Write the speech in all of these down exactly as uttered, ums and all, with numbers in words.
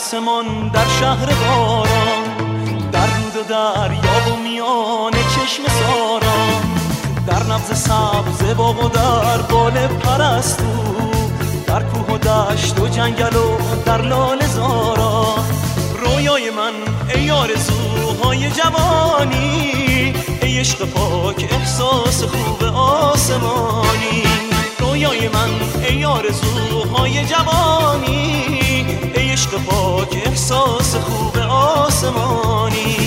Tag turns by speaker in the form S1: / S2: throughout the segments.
S1: آسمان در شهر باران، در رود و دریا و میان چشم ساران، در نبض سبز باغ و در بال پرستو، در کوه و دشت و جنگل و در لاله زارا. رویای من ای آرزوهای جوانی، ای عشق پاک احساس خوب آسمانی. رویای من ای آرزوهای جوانی، ای عشق پاک احساس خوب آسمانی.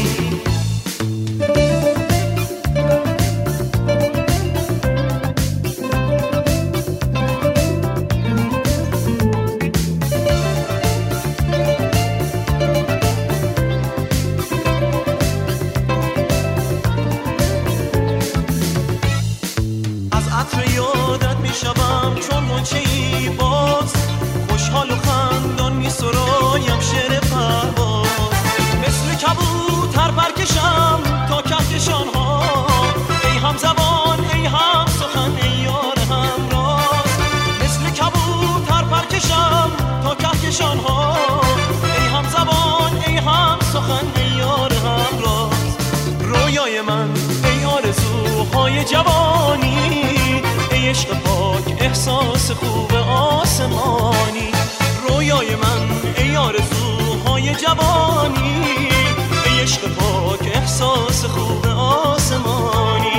S1: شبم چون منچه‌ای باز، خوشحال و خندان می سرایم شعر پرواز. مثل کبوتر پرکشم تا کهکشان ها، ای هم زبان ای هم سخن ای یار همراز. مثل کبوتر پرکشم تا کهکشان ها، ای هم زبان ای هم سخن ای یار همراز. رویای من ای آرزوهای جوانی، ای عشق پاک احساس خوب آسمانی. رویای من ای آرزوهای جوانی، ای عشق پاک احساس خوب آسمانی.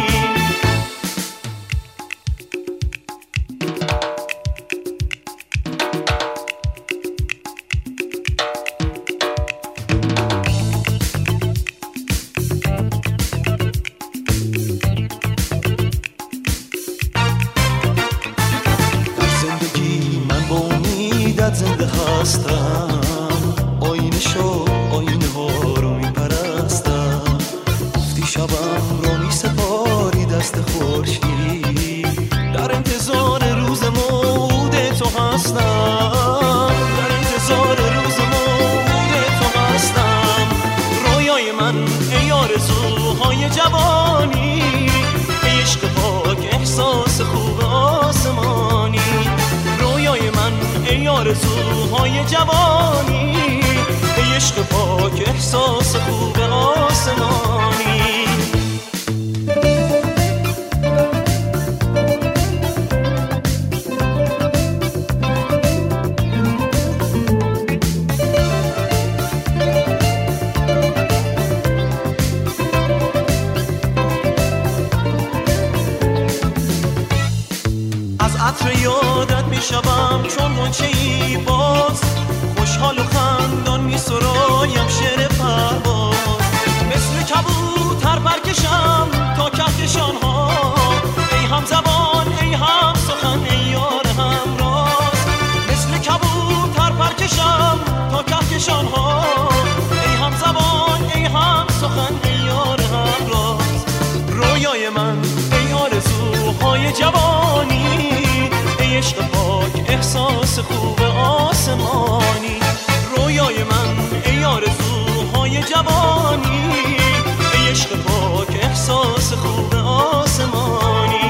S1: زنده هستم، آینه شو آینه ها رو می پرستم. گفتی شبم رو می سپاری دست خورشید، در انتظار روز موعود تو هستم. در انتظار روز موعود تو هستم. رویای من ای آرزوهای جوانی، ای عشق پاک احساس خوب آسمانی. رویای من ای آرزوهای جوانی، ای عشق پاک احساس خوب آسمانی. از عطر یادت می شبم چون منچه‌ای باز، خوشحال و خندان می سرایم شعر پرواز. مثل کبوتر پرکشم تا کهکشان ها، ای هم زبان ای هم سخن ای یار همراز. مثل کبوتر پرکشم تا کهکشان ها، ای هم زبان ای هم سخن ای یار همراز. رویای من ای آرزوهای جوانی، ای عشق پاک احساس خوب آسمانی. رویای من ای آرزوهای جوانی، ای عشق پاک احساس خوب آسمانی.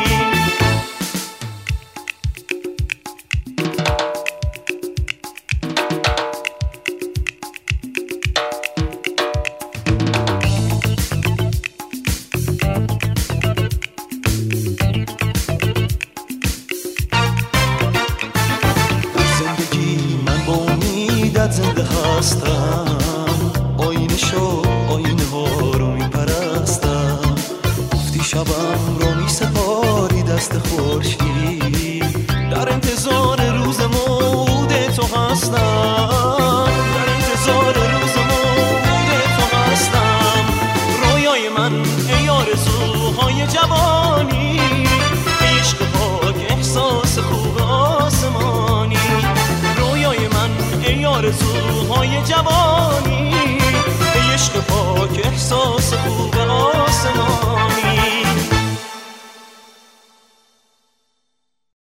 S1: زنده هستم، آینه شو آینه ها رو می پرستم. گفتی شبم رو می سپاری دست خورشید، در انتظار روز موعود تو هستم. در انتظار روز موعود تو هستم. رویای من ای آرزوهای جوانی، ای عشق پاک احساس خوب آسمانی. رویای من ای آرزوهای جوان،